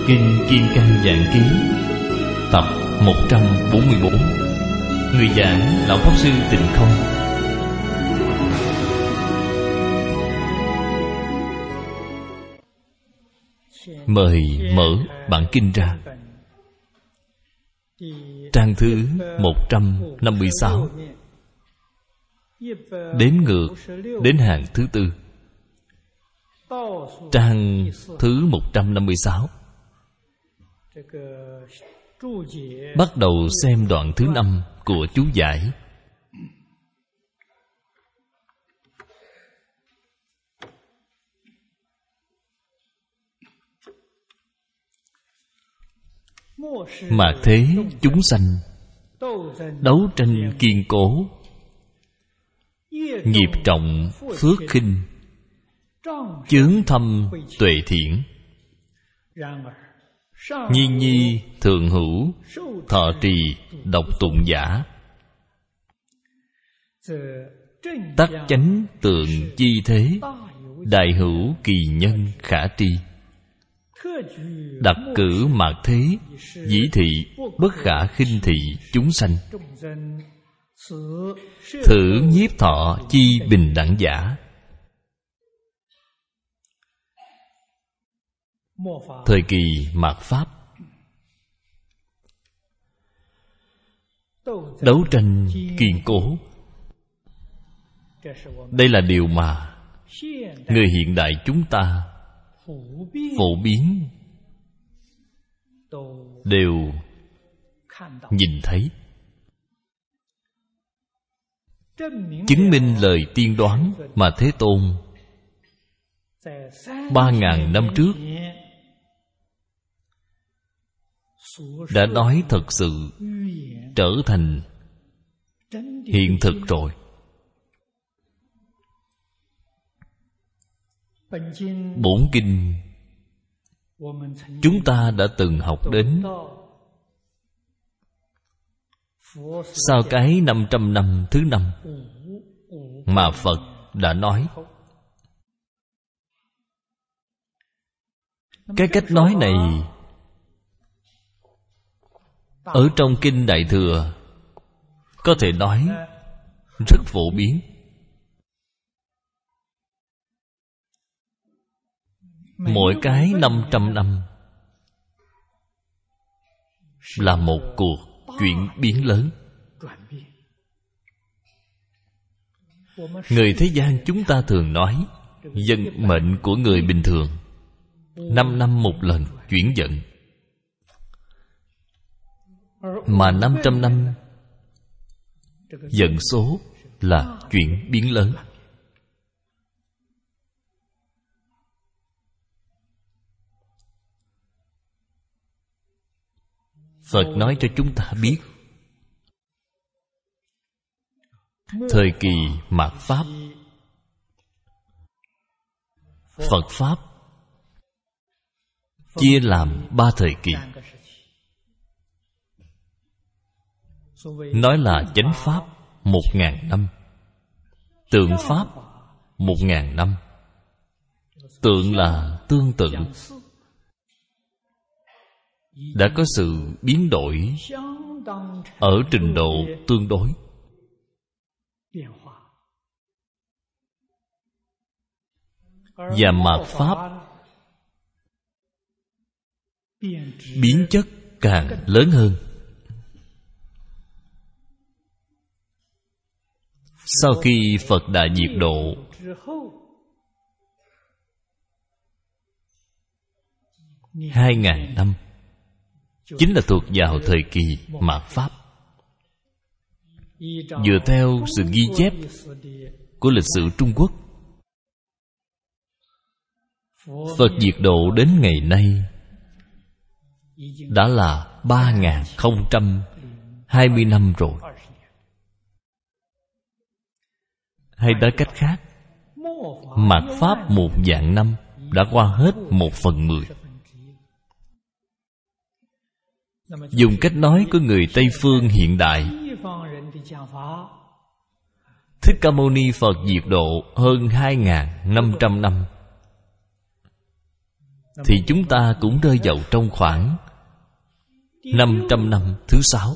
Kinh Kim Cang Giảng Ký tập 144. Người giảng Lão Pháp Sư Tịnh Không. Mời mở bản kinh ra. Trang thứ 156, đếm ngược đến hàng thứ tư. Trang thứ 156, bắt đầu xem đoạn thứ 5 của chú giải. Mạt thế chúng sanh đấu tranh kiên cố, nghiệp trọng phước khinh, chướng thâm tuệ thiện. Nhiên nhi thường hữu, thọ trì độc tụng giả. Tắc chánh tượng chi thế, đại hữu kỳ nhân khả tri. Đặc cử mạt thế, dĩ thị bất khả khinh thị chúng sanh. Thử nhiếp thọ chi bình đẳng giả. Thời kỳ mạt Pháp, đấu tranh kiên cố. Đây là điều mà người hiện đại chúng ta phổ biến đều nhìn thấy, chứng minh lời tiên đoán mà Thế Tôn 3.000 năm trước đã nói thật sự trở thành hiện thực rồi. Bổn kinh chúng ta đã từng học đến. Sau cái 500 năm thứ 5 mà Phật đã nói, cái cách nói này ở trong Kinh Đại Thừa có thể nói rất phổ biến. Mỗi cái 500 năm là một cuộc chuyển biến lớn. Người thế gian chúng ta thường nói vận mệnh của người bình thường 5 năm một lần chuyển vận, mà 500 năm vận số là chuyển biến lớn. Phật nói cho chúng ta biết, thời kỳ mạt Pháp, Phật Pháp chia làm 3 thời kỳ. Nói là chánh Pháp 1.000 năm, tượng Pháp 1.000 năm. Tượng là tương tự, đã có sự biến đổi ở trình độ tương đối. Và mạt Pháp biến chất càng lớn hơn. Sau khi Phật Đại diệt độ, hai ngàn năm chính là thuộc vào thời kỳ mạt Pháp. Dựa theo sự ghi chép của lịch sử Trung Quốc, Phật diệt độ đến ngày nay đã là 3.020 năm rồi. Hay nói cách khác, mạt Pháp 1 vạn năm đã qua hết 1/10. Dùng cách nói của người Tây Phương hiện đại, Thích Ca Mâu Ni Phật diệt độ hơn 2.500 năm. thì chúng ta cũng rơi vào trong khoảng 500 năm thứ 6.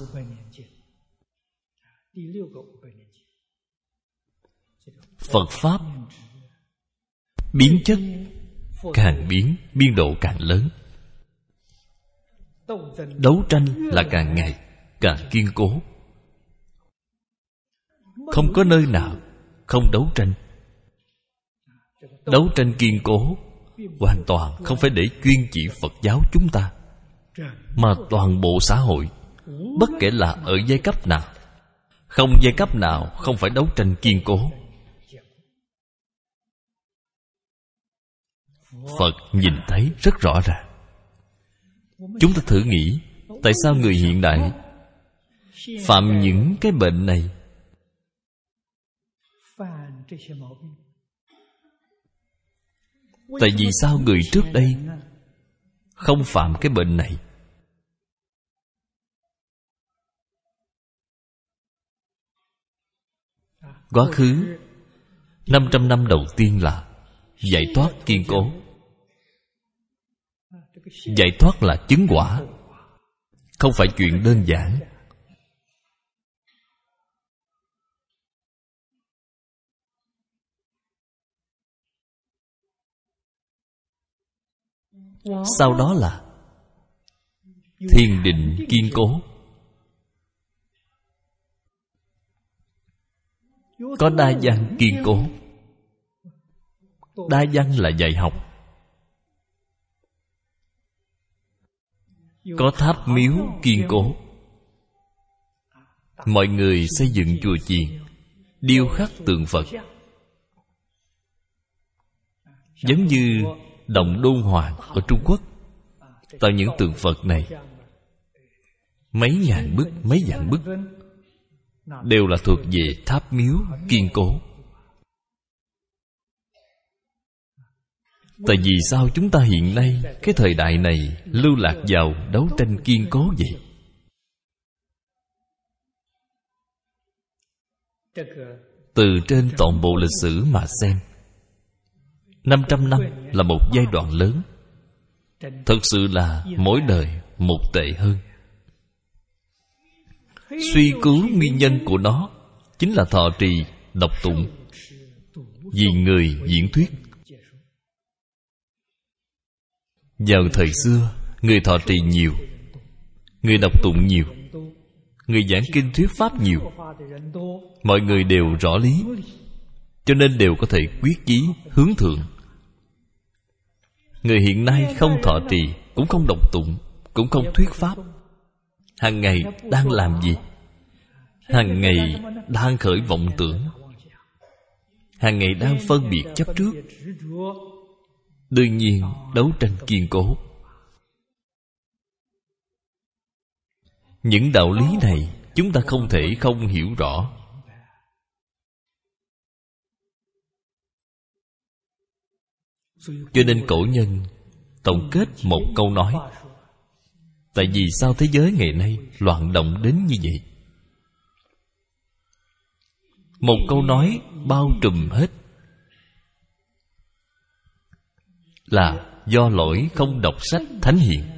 Phật Pháp biến chất càng biến, biên độ càng lớn. Đấu tranh là càng ngày càng kiên cố. Không có nơi nào không đấu tranh. Đấu tranh kiên cố hoàn toàn không phải để chuyên chỉ Phật giáo chúng ta, mà toàn bộ xã hội, bất kể là ở giai cấp nào, không giai cấp nào không phải đấu tranh kiên cố. Phật nhìn thấy rất rõ ràng. Chúng ta thử nghĩ, tại sao người hiện đại phạm những cái bệnh này? Tại vì sao người trước đây không phạm cái bệnh này? Quá khứ 500 năm đầu tiên là giải thoát kiên cố. Giải thoát là chứng quả, không phải chuyện đơn giản. Sau đó là thiền định kiên cố. Có đa văn kiên cố. Đa văn là dạy học. Có tháp miếu kiên cố. Mọi người xây dựng chùa chiền, điêu khắc tượng Phật. Giống như Động Đôn Hoàng ở Trung Quốc tạo những tượng Phật này, mấy ngàn bức, mấy vạn bức, đều là thuộc về tháp miếu kiên cố. Tại vì sao chúng ta hiện nay, cái thời đại này, lưu lạc vào đấu tranh kiên cố vậy? Từ trên toàn bộ lịch sử mà xem, 500 năm là một giai đoạn lớn. Thật sự là mỗi đời một tệ hơn. Suy cứu nguyên nhân của nó chính là thọ trì, đọc tụng, vì người diễn thuyết. Vào thời xưa, người thọ trì nhiều, người đọc tụng nhiều, người giảng kinh thuyết pháp nhiều, mọi người đều rõ lý, cho nên đều có thể quyết chí hướng thượng. Người hiện nay không thọ trì, cũng không đọc tụng, cũng không thuyết pháp, hàng ngày đang làm gì? Hàng ngày đang khởi vọng tưởng, hàng ngày đang phân biệt chấp trước. Đương nhiên đấu tranh kiên cố. Những đạo lý này chúng ta không thể không hiểu rõ. Cho nên cổ nhân tổng kết một câu nói: tại vì sao thế giới ngày nay loạn động đến như vậy? Một câu nói bao trùm hết, là do lỗi không đọc sách Thánh Hiền.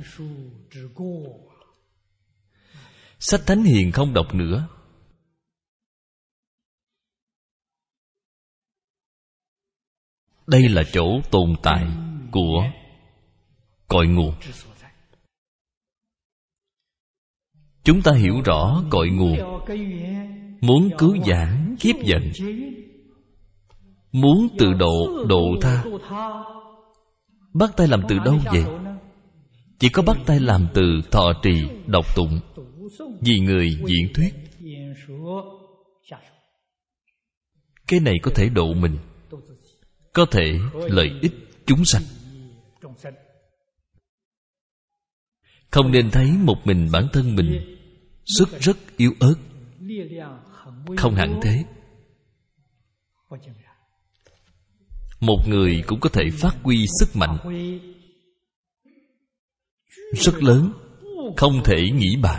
Sách Thánh Hiền không đọc nữa, đây là chỗ tồn tại của cội nguồn. Chúng ta hiểu rõ cội nguồn, muốn cứu vãn kiếp vận, muốn tự độ tha, bắt tay làm từ đâu vậy? Chỉ có bắt tay làm từ thọ trì, đọc tụng, vì người diễn thuyết. Cái này có thể độ mình, có thể lợi ích chúng sanh. Không nên thấy một mình bản thân mình sức rất yếu ớt. Không hẳn thế. Một người cũng có thể phát huy sức mạnh rất lớn, không thể nghĩ bàn.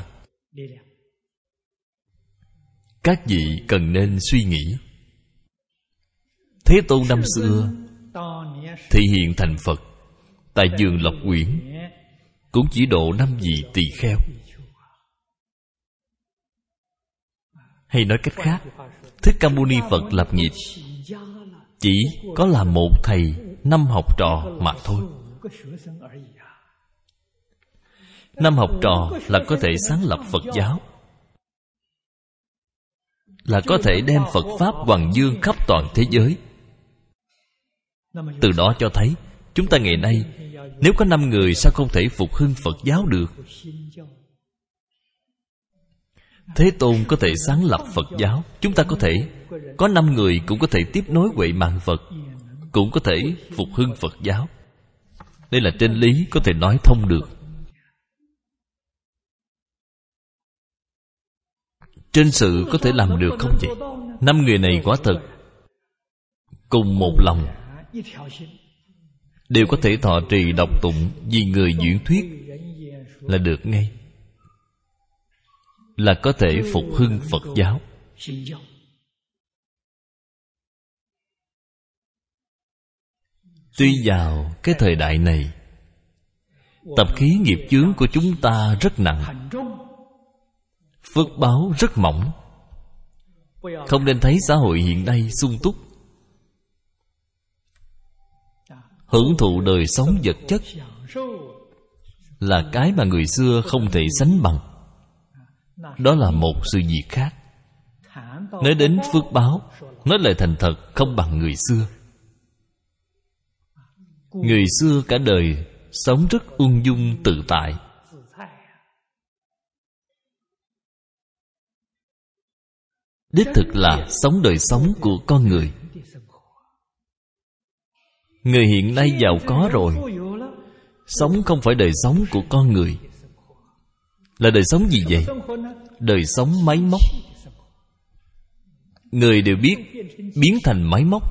Các vị cần nên suy nghĩ. Thế Tôn năm xưa thị hiện thành Phật, tại vườn Lộc Uyển cũng chỉ độ 5 vị tỳ kheo. Hay nói cách khác, Thích Ca Mâu Ni Phật lập nghiệp chỉ có là một thầy 5 học trò mà thôi. 5 học trò là có thể sáng lập Phật giáo, là có thể đem Phật Pháp hoằng dương khắp toàn thế giới. Từ đó cho thấy chúng ta ngày nay nếu có 5 người sao không thể phục hưng Phật giáo được? Thế Tôn có thể sáng lập Phật giáo, chúng ta có thể có 5 người cũng có thể tiếp nối huệ mạng Phật, cũng có thể phục hưng Phật giáo. Đây là trên lý có thể nói thông được. Trên sự có thể làm được không vậy? 5 người này quả thật cùng một lòng, đều có thể thọ trì đọc tụng vì người diễn thuyết là được ngay, là có thể phục hưng Phật giáo. Tuy vào cái thời đại này, tập khí nghiệp chướng của chúng ta rất nặng, phước báo rất mỏng. Không nên thấy xã hội hiện nay sung túc, hưởng thụ đời sống vật chất là cái mà người xưa không thể sánh bằng. Đó là một sự việc khác. Nói đến phước báo, nói lời thành thật không bằng người xưa. Người xưa cả đời sống rất ung dung tự tại. Đích thực là sống đời sống của con người. Người hiện nay giàu có rồi, sống không phải đời sống của con người. Là đời sống gì vậy? Đời sống máy móc. Người đều biết biến thành máy móc.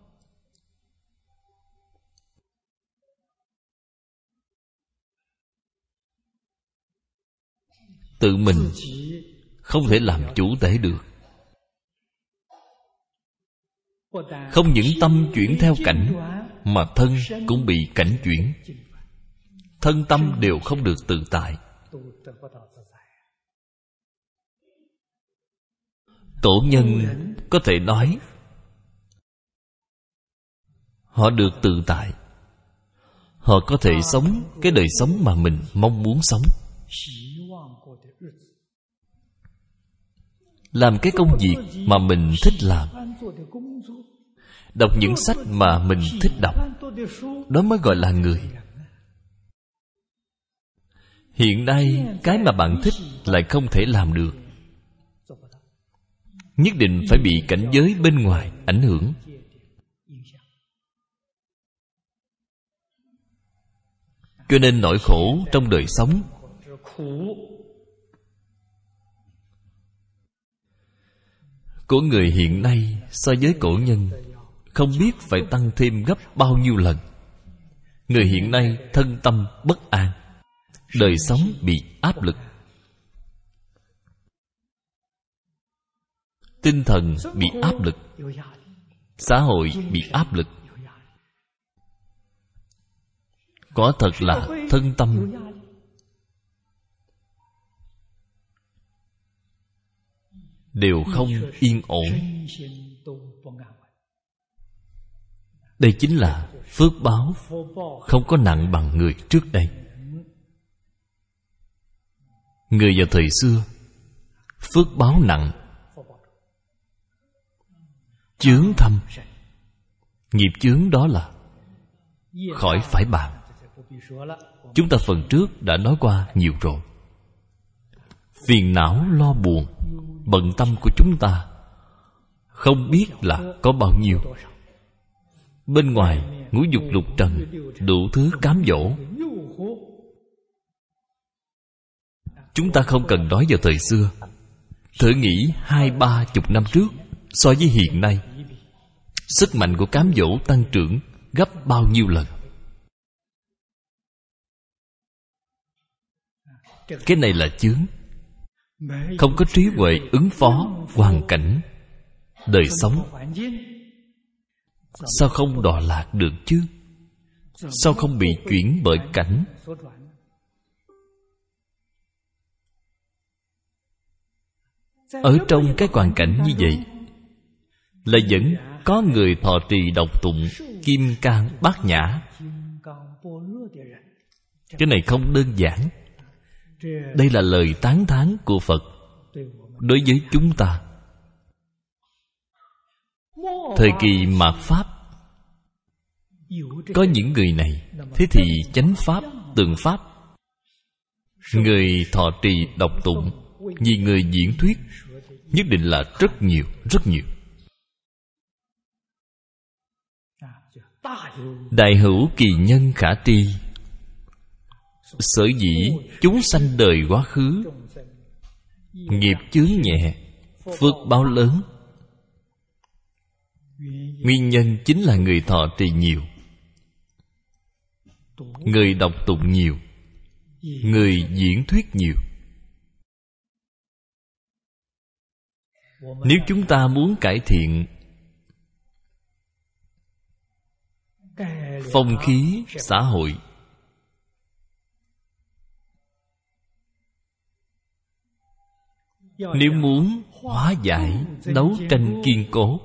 Tự mình không thể làm chủ thể được. Không những tâm chuyển theo cảnh, mà thân cũng bị cảnh chuyển. Thân tâm đều không được tự tại. Tổ nhân có thể nói họ được tự tại. Họ có thể sống cái đời sống mà mình mong muốn sống, làm cái công việc mà mình thích làm, đọc những sách mà mình thích đọc. Đó mới gọi là người. Hiện nay cái mà bạn thích lại không thể làm được. Nhất định phải bị cảnh giới bên ngoài ảnh hưởng. Cho nên nỗi khổ trong đời sống của người hiện nay so với cổ nhân không biết phải tăng thêm gấp bao nhiêu lần. Người hiện nay thân tâm bất an, đời sống bị áp lực, tinh thần bị áp lực, xã hội bị áp lực. Quả thật là thân tâm đều không yên ổn. Đây chính là phước báo không có nặng bằng người trước đây. Người vào thời xưa phước báo nặng, chướng thâm. Nghiệp chướng đó là khỏi phải bàn. Chúng ta phần trước đã nói qua nhiều rồi. Phiền não lo buồn, bận tâm của chúng ta không biết là có bao nhiêu. Bên ngoài ngũ dục lục trần đủ thứ cám dỗ. Chúng ta không cần nói vào thời xưa. Thử nghĩ 20-30 năm trước so với hiện nay, sức mạnh của cám dỗ tăng trưởng gấp bao nhiêu lần. Cái này là chướng. Không có trí huệ ứng phó hoàn cảnh đời sống, sao không đọa lạc được chứ? sao không bị chuyển bởi cảnh? Ở trong cái hoàn cảnh như vậy là vẫn có người thọ trì đọc tụng Kim Cang Bát Nhã. Cái này không đơn giản. Đây là lời tán thán của Phật đối với chúng ta. Thời kỳ mạt Pháp có những người này, thế thì chánh Pháp, tường Pháp, người thọ trì đọc tụng, vì người diễn thuyết nhất định là rất nhiều, rất nhiều. Đại hữu kỳ nhân khả tri. Sở dĩ chúng sanh đời quá khứ nghiệp chướng nhẹ, phước báo lớn. Nguyên nhân chính là người thọ trì nhiều, người đọc tụng nhiều, người diễn thuyết nhiều. Nếu chúng ta muốn cải thiện phong khí xã hội, nếu muốn hóa giải đấu tranh kiên cố,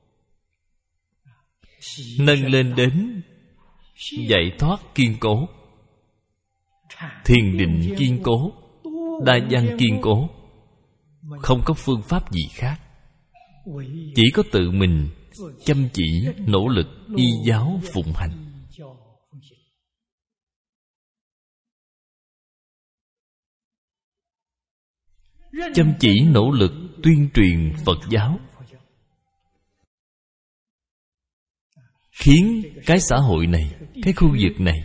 nâng lên đến giải thoát kiên cố, thiền định kiên cố, đa văn kiên cố, không có phương pháp gì khác. Chỉ có tự mình chăm chỉ nỗ lực y giáo phụng hành. Chăm chỉ nỗ lực tuyên truyền Phật giáo, khiến cái xã hội này, cái khu vực này,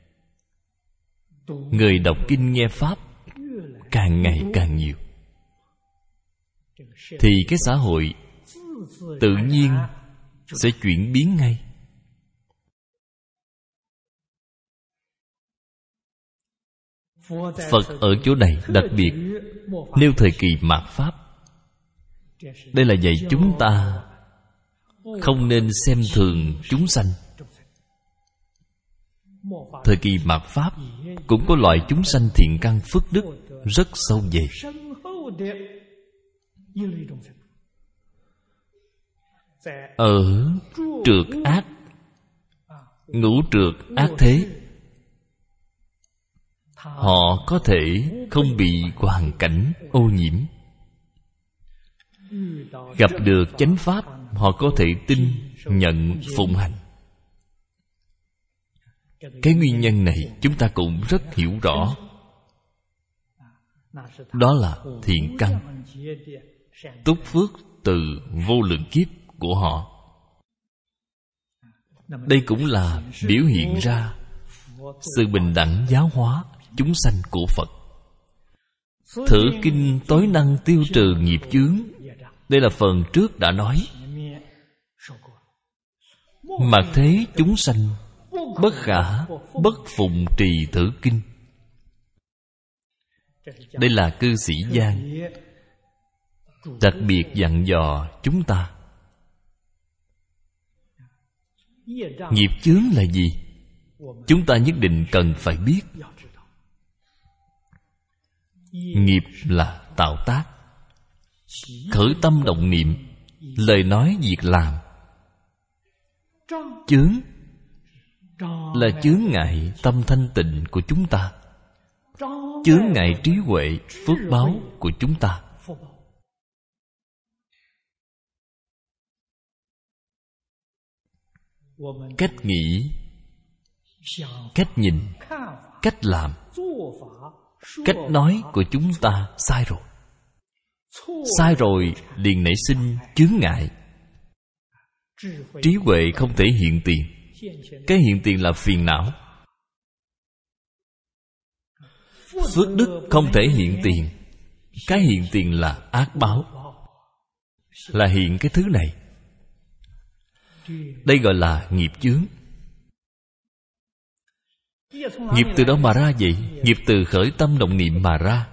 người đọc kinh nghe Pháp càng ngày càng nhiều, thì cái xã hội tự nhiên sẽ chuyển biến ngay. Phật ở chỗ này đặc biệt nêu thời kỳ mạt Pháp. Đây là dạy chúng ta không nên xem thường chúng sanh. Thời kỳ mạt Pháp cũng có loại chúng sanh thiện căn phước đức rất sâu dày. Ở trượt ác, ngũ trượt ác thế, họ có thể không bị hoàn cảnh ô nhiễm. Gặp được chánh pháp, họ có thể tin, nhận, phụng hành. Cái nguyên nhân này chúng ta cũng rất hiểu rõ. Đó là thiện căn, túc phước từ vô lượng kiếp của họ. Đây cũng là biểu hiện ra sự bình đẳng giáo hóa chúng sanh của Phật. Thử kinh tối năng tiêu trừ nghiệp chướng. Đây là phần trước đã nói. Mạt thế chúng sanh bất khả bất phụng trì thử kinh. Đây là cư sĩ Giang đặc biệt dặn dò chúng ta. Nghiệp chướng là gì? Chúng ta nhất định cần phải biết. Nghiệp là tạo tác, khởi tâm động niệm, lời nói việc làm. Chướng là chướng ngại tâm thanh tịnh của chúng ta, chướng ngại trí huệ phước báo của chúng ta. Cách nghĩ, cách nhìn, cách làm, cách nói của chúng ta sai rồi. Sai rồi liền nảy sinh chướng ngại. Trí huệ không thể hiện tiền. Cái hiện tiền là phiền não. Phước đức không thể hiện tiền. Cái hiện tiền là ác báo, là hiện cái thứ này. Đây gọi là nghiệp chướng. Nghiệp từ đâu mà ra vậy? Nghiệp từ khởi tâm động niệm mà ra.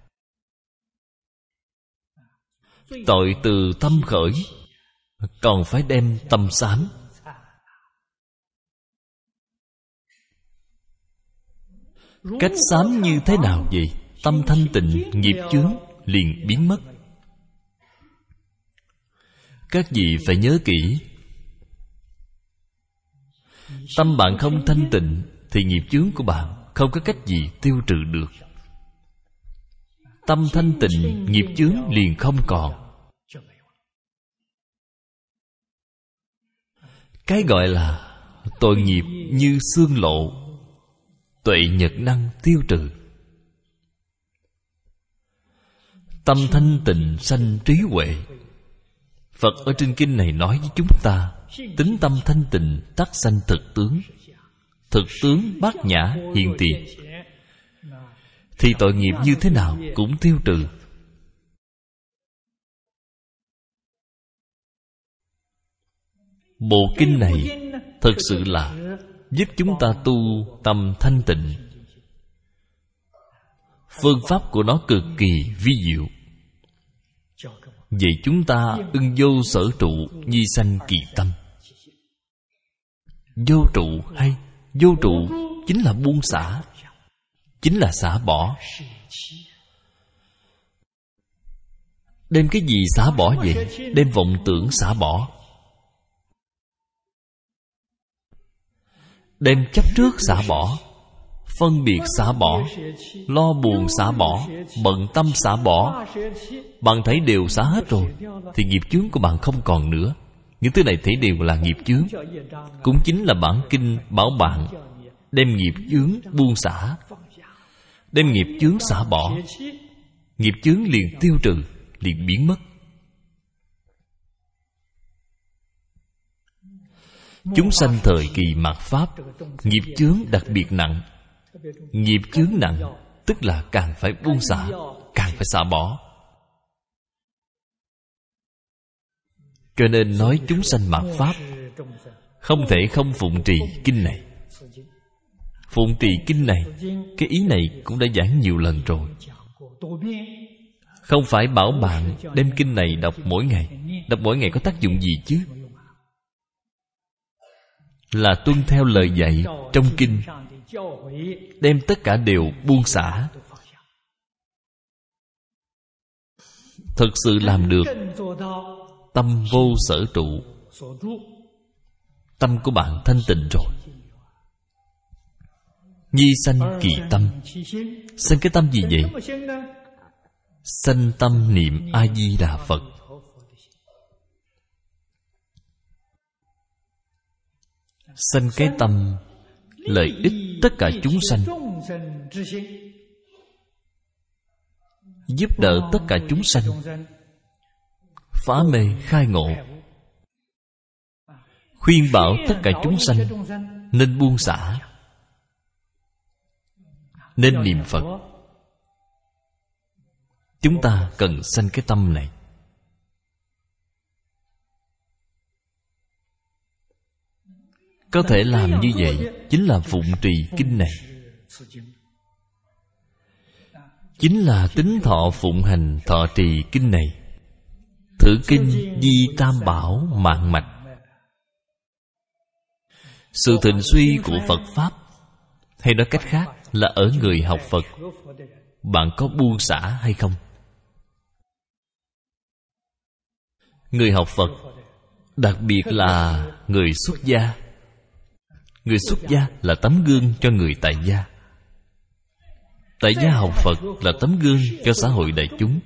Tội từ tâm khởi, còn phải đem tâm sám. Cách sám như thế nào vậy? Tâm thanh tịnh, nghiệp chướng liền biến mất. Các vị phải nhớ kỹ. Tâm bạn không thanh tịnh thì nghiệp chướng của bạn không có cách gì tiêu trừ được. Tâm thanh tịnh, nghiệp chướng liền không còn. Cái gọi là tội nghiệp như xương lộ, tuệ nhật năng tiêu trừ. Tâm thanh tịnh sanh trí huệ. Phật ở trên kinh này nói với chúng ta, tính tâm thanh tịnh tắc sanh thực tướng. Thực tướng bát nhã hiện tiền, thì tội nghiệp như thế nào cũng tiêu trừ. Bộ kinh này thật sự là giúp chúng ta tu tâm thanh tịnh. Phương pháp của nó cực kỳ vi diệu. Vậy chúng ta ưng vô sở trụ, nhi sanh kỳ tâm. Vô trụ hay? Vô trụ chính là buông xả, chính là xả bỏ. Đem cái gì xả bỏ vậy? Đem vọng tưởng xả bỏ, đem chấp trước xả bỏ, phân biệt xả bỏ, lo buồn xả bỏ, bận tâm xả bỏ. Bạn thấy đều xả hết rồi thì nghiệp chướng của bạn không còn nữa. Những thứ này thấy đều là nghiệp chướng. Cũng chính là bản kinh bảo bạn đem nghiệp chướng buông xả, đem nghiệp chướng xả bỏ, nghiệp chướng liền tiêu trừ, liền biến mất. Chúng sanh thời kỳ mạt Pháp, nghiệp chướng đặc biệt nặng. Nghiệp chướng nặng tức là càng phải buông xả, càng phải xả bỏ. Cho nên nói chúng sanh mạt Pháp không thể không phụng trì kinh này. Phụng trì kinh này, cái ý này cũng đã giảng nhiều lần rồi. Không phải bảo bạn đem kinh này đọc mỗi ngày. Đọc mỗi ngày có tác dụng gì chứ? Là tuân theo lời dạy trong kinh, đem tất cả đều buông xả. Thực sự làm được tâm vô sở trụ, tâm của bạn thanh tịnh rồi. Nhi sanh kỳ tâm. Sanh cái tâm gì vậy? Sanh tâm niệm A Di Đà Phật. Sanh cái tâm lợi ích tất cả chúng sanh, giúp đỡ tất cả chúng sanh, phá mê khai ngộ, khuyên bảo tất cả chúng sanh nên buông xả, nên niệm Phật. Chúng ta cần sanh cái tâm này. Có thể làm như vậy chính là phụng trì kinh này, chính là tín thọ phụng hành thọ trì kinh này. Thử kinh Di Tam Bảo mạng mạch. Sự thịnh suy của Phật Pháp, hay nói cách khác là ở người học Phật, bạn có buông xả hay không? Người học Phật, đặc biệt là người xuất gia. Người xuất gia là tấm gương cho người tại gia. Tại gia học Phật là tấm gương cho xã hội đại chúng.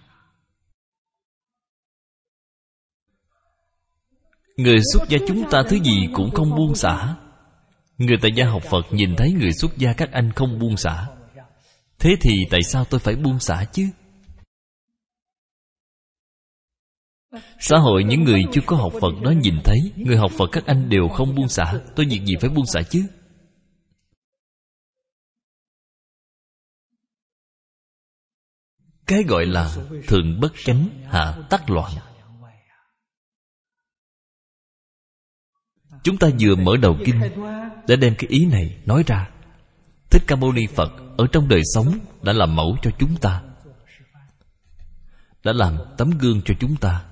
Người xuất gia chúng ta thứ gì cũng không buông xả. Người tại gia học Phật nhìn thấy người xuất gia các anh không buông xả, thế thì tại sao tôi phải buông xả chứ? Xã hội những người chưa có học Phật đó nhìn thấy người học Phật các anh đều không buông xả, tôi việc gì phải buông xả chứ? Cái gọi là thượng bất chánh, hạ tắc loạn. Chúng ta vừa mở đầu kinh đã đem cái ý này nói ra. Thích Ca Mâu Ni Phật ở trong đời sống đã làm mẫu cho chúng ta, đã làm tấm gương cho chúng ta.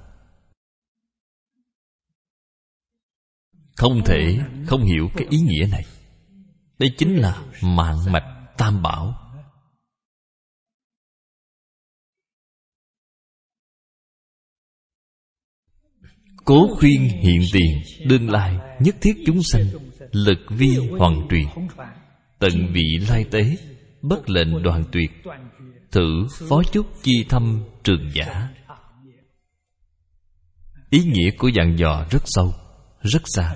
Không thể không hiểu cái ý nghĩa này. Đây chính là mạng mạch tam bảo. Cố khuyên hiện tiền, đương lai nhất thiết chúng sanh, lực vi hoàng truyền, tận vị lai tế, bất lệnh đoạn tuyệt, thử phó chúc chi thâm trường giả. Ý nghĩa của dặn dò rất sâu, rất xa.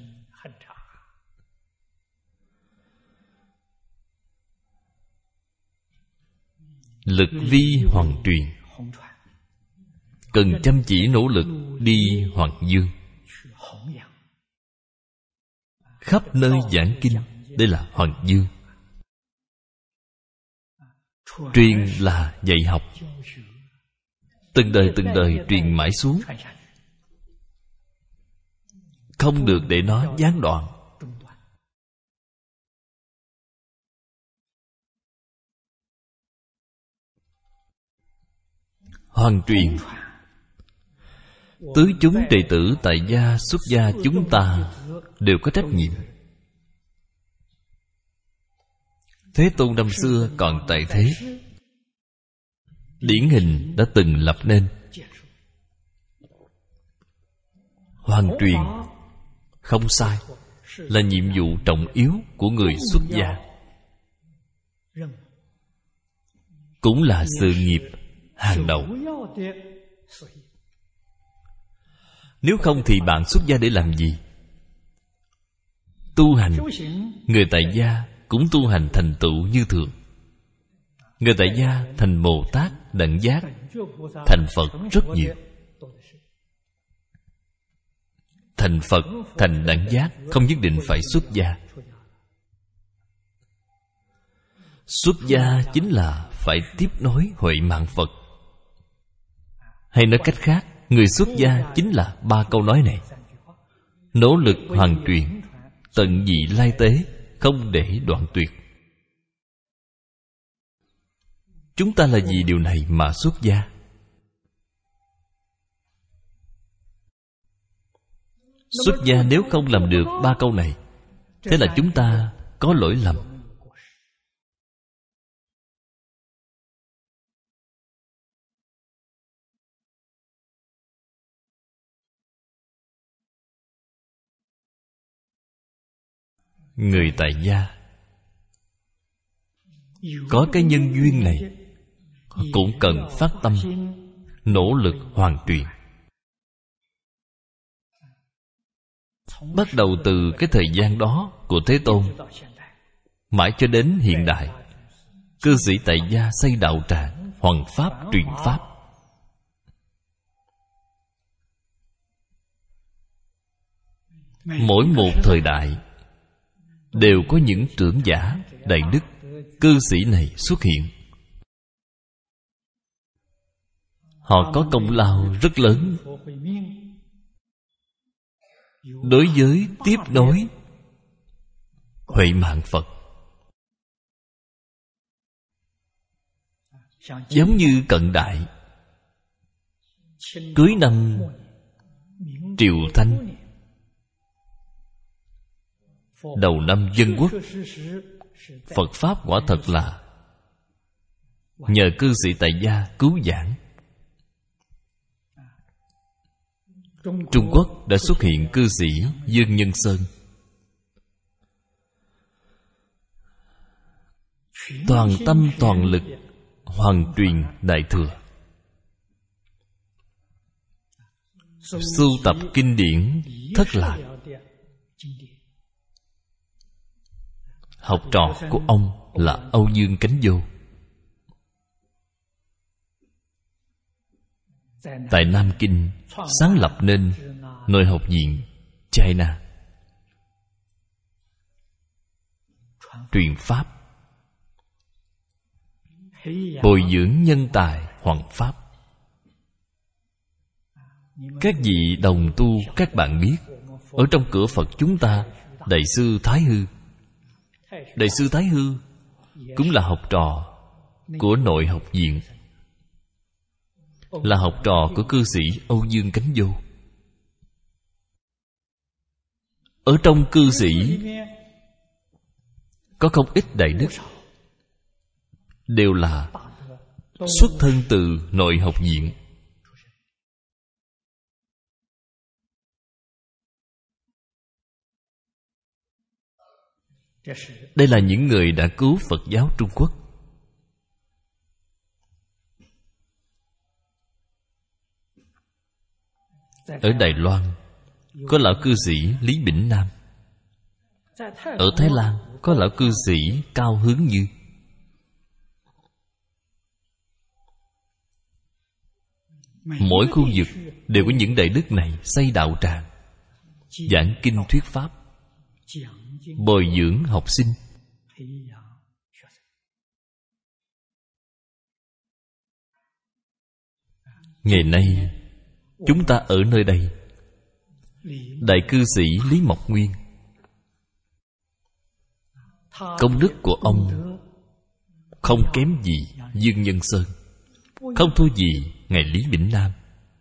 Lực vi hoàng truyền, cần chăm chỉ nỗ lực đi Hoàng Dương, khắp nơi giảng kinh. Đây là Hoàng Dương. Truyền là dạy học, từng đời truyền mãi xuống, không được để nó gián đoạn. Hoàng truyền, tứ chúng đệ tử tại gia xuất gia chúng ta đều có trách nhiệm. Thế Tôn năm xưa còn tại thế, điển hình đã từng lập nên. Hoàng truyền không sai, là nhiệm vụ trọng yếu của người xuất gia, cũng là sự nghiệp hàng đầu. Nếu không thì bạn xuất gia để làm gì? Tu hành, người tại gia cũng tu hành thành tựu như thường. Người tại gia thành Bồ Tát Đẳng Giác, thành Phật rất nhiều. Thành Phật, thành Đẳng Giác không nhất định phải xuất gia. Xuất gia chính là phải tiếp nối huệ mạng Phật. Hay nói cách khác, người xuất gia chính là ba câu nói này: nỗ lực hoàn truyền, tận vị lai tế, không để đoạn tuyệt. Chúng ta là vì điều này mà xuất gia. Xuất gia nếu không làm được ba câu này, thế là chúng ta có lỗi lầm. Người tại gia có cái nhân duyên này, cũng cần phát tâm nỗ lực hoàn truyền. Bắt đầu từ cái thời gian đó của Thế Tôn, mãi cho đến hiện đại, cư sĩ tại gia xây đạo tràng, hoằng pháp truyền pháp. Mỗi một thời đại đều có những trưởng giả đại đức, cư sĩ này xuất hiện. Họ có công lao rất lớn đối với tiếp nối huệ mạng Phật. Giống như cận đại, cưới năm Triệu Thanh, đầu năm Dân Quốc, Phật Pháp quả thật là nhờ cư sĩ tại gia cứu giảng. Trung Quốc đã xuất hiện cư sĩ Dương Nhân Sơn, toàn tâm toàn lực hoàn truyền Đại Thừa, sưu tập kinh điển thất lạc. Học trò của ông là Âu Dương Cánh Vô. Tại Nam Kinh sáng lập nên Nội học viện China, truyền pháp, bồi dưỡng nhân tài hoằng pháp. Các vị đồng tu, các bạn biết, ở trong cửa Phật chúng ta, Đại sư Thái Hư, Đại sư Thái Hư cũng là học trò của Nội học viện, là học trò của cư sĩ Âu Dương Cánh Vô. Ở trong cư sĩ có không ít đại đức, đều là xuất thân từ nội học viện. Đây là những người đã cứu Phật giáo Trung Quốc. Ở Đài Loan có lão cư sĩ Lý Bỉnh Nam. Ở Thái Lan có lão cư sĩ Cao Hướng Như. Mỗi khu vực đều có những đại đức này xây đạo tràng, giảng kinh thuyết pháp, bồi dưỡng học sinh. Ngày nay chúng ta ở nơi đây, đại cư sĩ Lý Mộc Nguyên, công đức của ông không kém gì Dương Nhân Sơn, không thua gì ngài Lý Bỉnh Nam.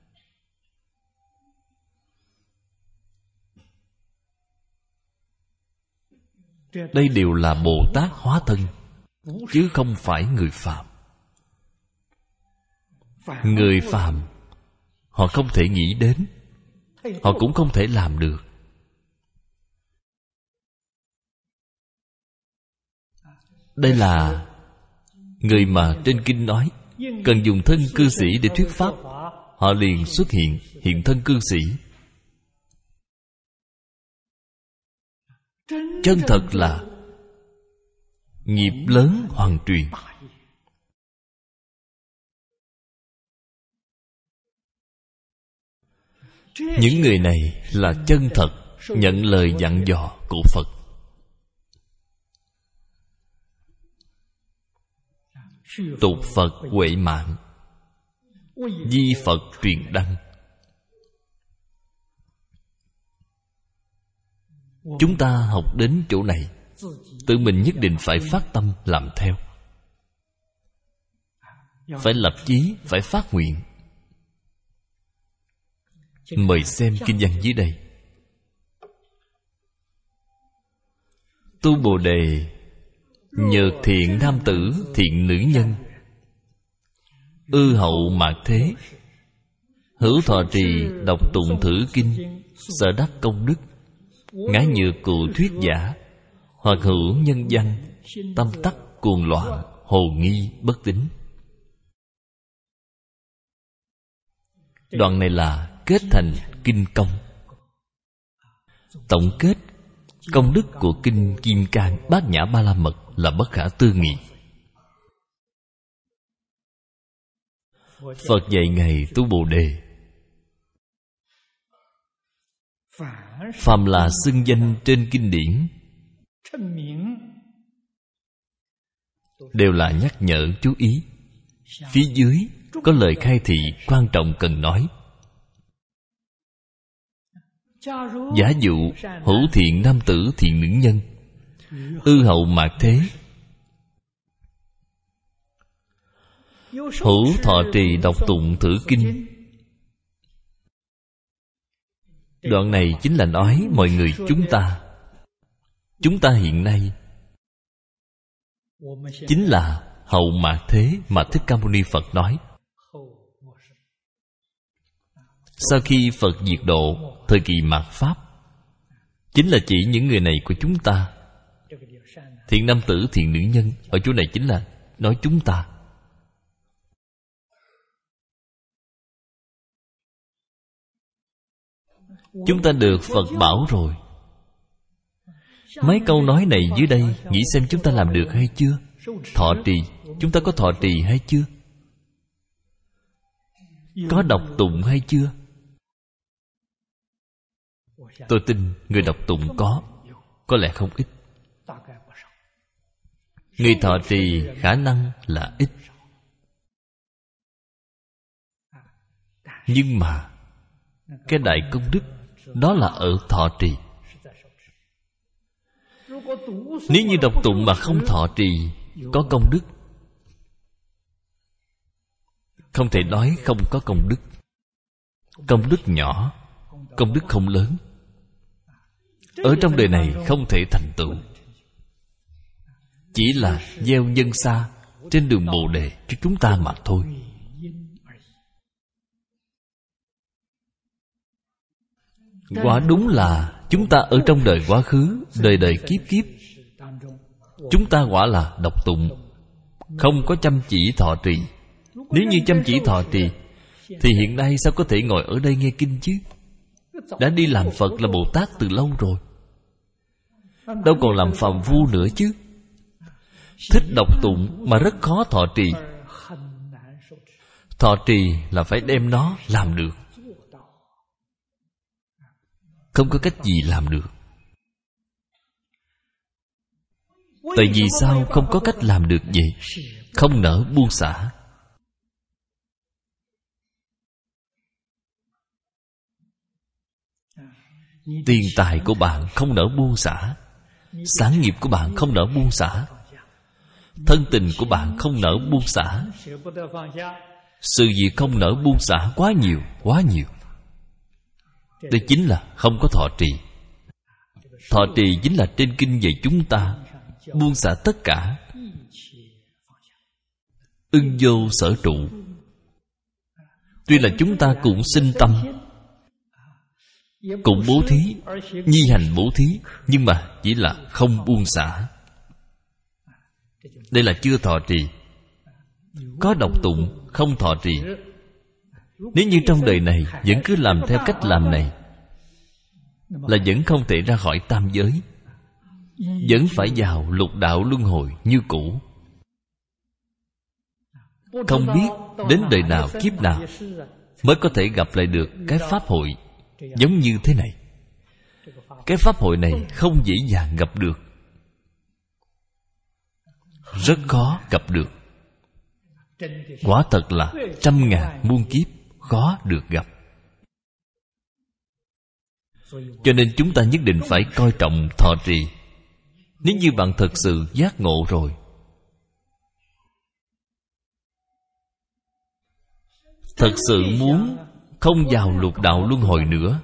Đây đều là Bồ Tát hóa thân, chứ không phải người phàm. Người phàm họ không thể nghĩ đến, họ cũng không thể làm được. Đây là người mà trên kinh nói cần dùng thân cư sĩ để thuyết pháp, họ liền xuất hiện, hiện thân cư sĩ. Chân thật là nghiệp lớn hoàn truyền. Những người này là chân thật nhận lời dặn dò của Phật. Tục Phật huệ mạng, di Phật truyền đăng. Chúng ta học đến chỗ này, tự mình nhất định phải phát tâm làm theo, phải lập chí, phải phát nguyện. Mời xem kinh văn dưới đây. Tu Bồ Đề nhờ thiện nam tử, thiện nữ nhân, ư hậu mạt thế, hữu thọ trì đọc tụng thử kinh, sở đắc công đức, ngã nhược cụ thuyết giả, hoặc hữu nhân văn, tâm tắc cuồng loạn, hồ nghi bất tín. Đoạn này là kết thành kinh công. Tổng kết công đức của kinh Kim Cang Bát Nhã Ba La Mật là bất khả tư nghị. Phật dạy Ngài tu Bồ Đề, phàm là xưng danh trên kinh điển đều là nhắc nhở chú ý. Phía dưới có lời khai thị quan trọng cần nói. Giả dụ hữu thiện nam tử, thiện nữ nhân, ư hậu mạt thế, hữu thọ trì đọc tụng thử kinh. Đoạn này chính là nói mọi người chúng ta hiện nay chính là hậu mạt thế mà Thích Ca Mâu Ni Phật nói. Sau khi Phật diệt độ, thời kỳ mạt Pháp, chính là chỉ những người này của chúng ta. Thiện nam tử, thiện nữ nhân ở chỗ này chính là nói chúng ta. Chúng ta được Phật bảo rồi. Mấy câu nói này dưới đây, nghĩ xem chúng ta làm được hay chưa? Thọ trì, chúng ta có thọ trì hay chưa? Có đọc tụng hay chưa? Tôi tin người đọc tụng có lẽ không ít. Người thọ trì khả năng là ít. Nhưng mà cái đại công đức đó là ở thọ trì. Nếu như đọc tụng mà không thọ trì, có công đức. Không thể nói không có công đức. Công đức nhỏ, công đức không lớn. Ở trong đời này không thể thành tựu. Chỉ là gieo nhân xa, trên đường Bồ Đề cho chúng ta mà thôi. Quả đúng là chúng ta ở trong đời quá khứ, đời đời kiếp kiếp, chúng ta quả là đọc tụng, không có chăm chỉ thọ trì. Nếu như chăm chỉ thọ trì thì hiện nay sao có thể ngồi ở đây nghe kinh chứ? Đã đi làm Phật là Bồ Tát từ lâu rồi, đâu còn làm phàm phu nữa chứ. Thích đọc tụng mà rất khó thọ trì. Thọ trì là phải đem nó làm được, không có cách gì làm được. Tại vì sao không có cách làm được vậy? Không nỡ buông xả. Tiền tài của bạn không nỡ buông xả, sản nghiệp của bạn không nỡ buông xả, thân tình của bạn không nỡ buông xả. Sự việc không nỡ buông xả quá nhiều, quá nhiều. Đây chính là không có thọ trì. Thọ trì chính là trên kinh dạy chúng ta buông xả tất cả, ưng vô sở trụ. Tuy là chúng ta cũng sinh tâm, cũng bố thí, nhi hành bố thí, nhưng mà chỉ là không buông xả. Đây là chưa thọ trì. Có đọc tụng, không thọ trì. Nếu như trong đời này vẫn cứ làm theo cách làm này, là vẫn không thể ra khỏi tam giới, vẫn phải vào lục đạo luân hồi như cũ. Không biết đến đời nào kiếp nào mới có thể gặp lại được cái pháp hội giống như thế này. Cái pháp hội này không dễ dàng gặp được, rất khó gặp được. Quả thật là trăm ngàn muôn kiếp khó được gặp. Cho nên chúng ta nhất định phải coi trọng thọ trì. Nếu như bạn thật sự giác ngộ rồi, thật sự muốn không vào lục đạo luân hồi nữa,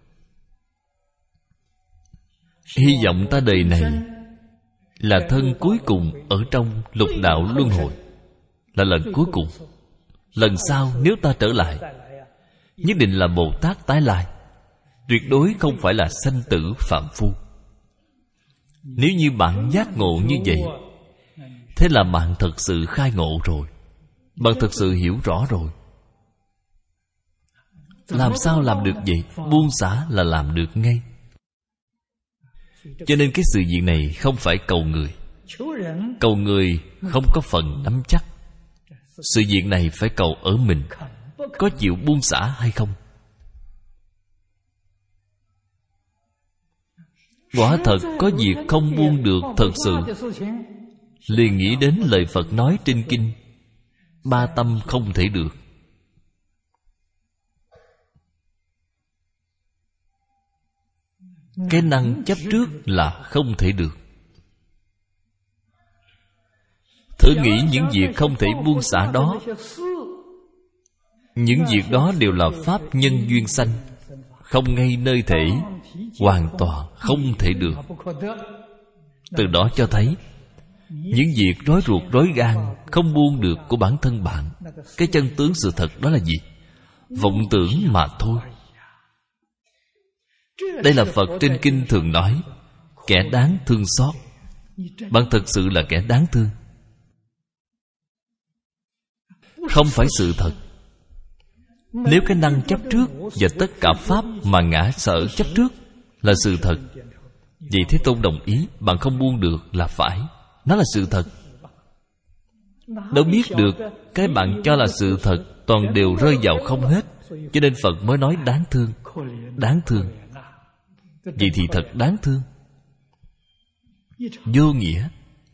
hy vọng ta đời này là thân cuối cùng ở trong lục đạo luân hồi, là lần cuối cùng. Lần sau nếu ta trở lại, nhất định là Bồ Tát tái lai, tuyệt đối không phải là sanh tử phạm phu. Nếu như bạn giác ngộ như vậy, thế là bạn thật sự khai ngộ rồi, bạn thật sự hiểu rõ rồi. Làm sao làm được vậy? Buông xả là làm được ngay. Cho nên cái sự việc này không phải cầu người. Cầu người không có phần nắm chắc. Sự việc này phải cầu ở mình, có chịu buông xả hay không. Quả thật có việc không buông được thật sự, liền nghĩ đến lời Phật nói trên kinh: ba tâm không thể được. Cái năng chấp trước là không thể được. Thử nghĩ những việc không thể buông xả đó, những việc đó đều là pháp nhân duyên sanh, không ngay nơi thể, hoàn toàn không thể được. Từ đó cho thấy những việc rối ruột rối gan không buông được của bản thân bạn, cái chân tướng sự thật đó là gì? Vọng tưởng mà thôi. Đây là Phật trên kinh thường nói kẻ đáng thương xót. Bạn thật sự là kẻ đáng thương, không phải sự thật. Nếu cái năng chấp trước và tất cả pháp mà ngã sở chấp trước là sự thật, vậy Thế Tôn đồng ý bạn không buông được là phải. Nó là sự thật. Đâu biết được cái bạn cho là sự thật toàn đều rơi vào không hết. Cho nên Phật mới nói đáng thương. Đáng thương. Vậy thì thật đáng thương, vô nghĩa.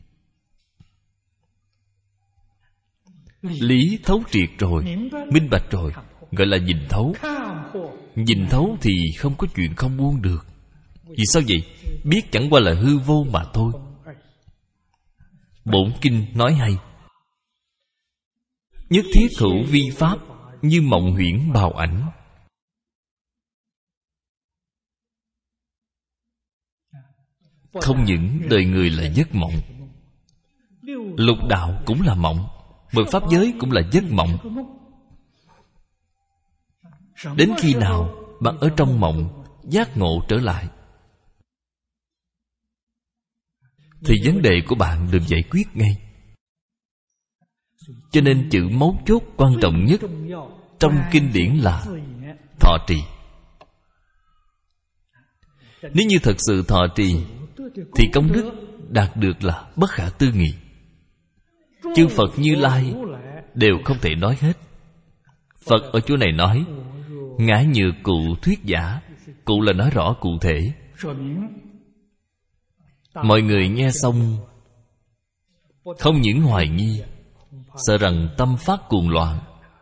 Lý thấu triệt rồi, minh bạch rồi, gọi là nhìn thấu. Nhìn thấu thì không có chuyện không buông được. Vì sao vậy? Biết chẳng qua là hư vô mà thôi. Bổn kinh nói hay: nhất thiết hữu vi pháp, như mộng huyễn bào ảnh. Không những đời người là giấc mộng, Lục đạo cũng là mộng, 10 pháp giới cũng là giấc mộng. Đến khi nào bạn ở trong mộng giác ngộ trở lại thì vấn đề của bạn được giải quyết ngay. Cho nên chữ mấu chốt quan trọng nhất trong kinh điển là thọ trì. Nếu như thật sự thọ trì thì công đức đạt được là bất khả tư nghị. Chư Phật Như Lai đều không thể nói hết. Phật ở chỗ này nói ngã nhược cụ thuyết giả. Cụ là nói rõ cụ thể. Mọi người nghe xong không những hoài nghi, sợ rằng tâm phát cuồng loạn,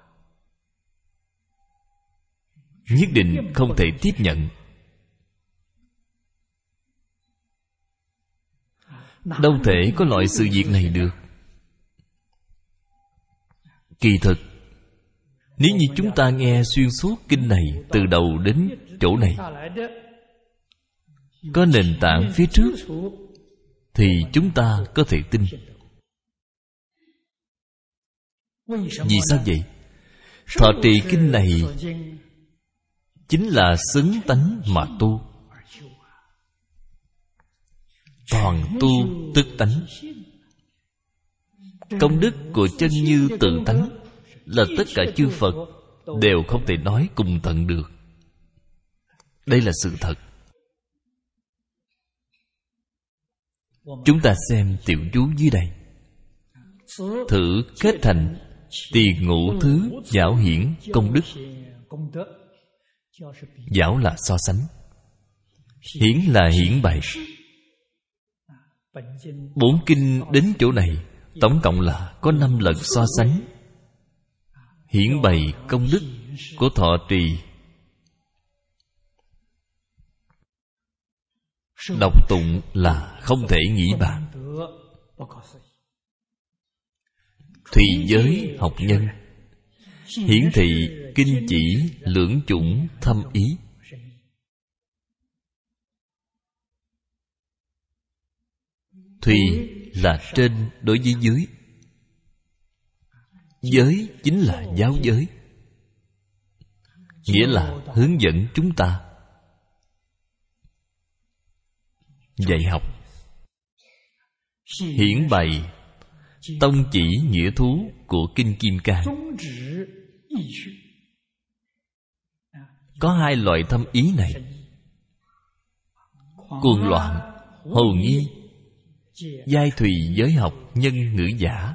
nhất định không thể tiếp nhận. Đâu thể có loại sự việc này được. Kỳ thực, nếu như chúng ta nghe xuyên suốt kinh này từ đầu đến chỗ này, có nền tảng phía trước, thì chúng ta có thể tin. Vì sao vậy? Thọ trì kinh này chính là xứng tánh mà tu. Toàn tu tức tánh. Công đức của chân như tự tánh là tất cả chư Phật đều không thể nói cùng tận được. Đây là sự thật. Chúng ta xem tiểu chú dưới đây. Thử kết thành tiền ngũ thứ giảo hiển công đức. Giảo là so sánh, hiển là hiển bày. 4 kinh đến chỗ này tổng cộng là có 5 lần so sánh, hiển bày công đức của thọ trì. Đọc tụng là không thể nghĩ bàn. Thùy giới học nhân, hiển thị kinh chỉ lưỡng chủng thâm ý. Thùy là trên đối với dưới. Giới chính là giáo giới, nghĩa là hướng dẫn chúng ta dạy học. Hiển bày tông chỉ nghĩa thú của Kinh Kim Cang. Có 2 loại thâm ý này: cuồng loạn, hồ nghi, giai thùy giới học nhân ngữ giả.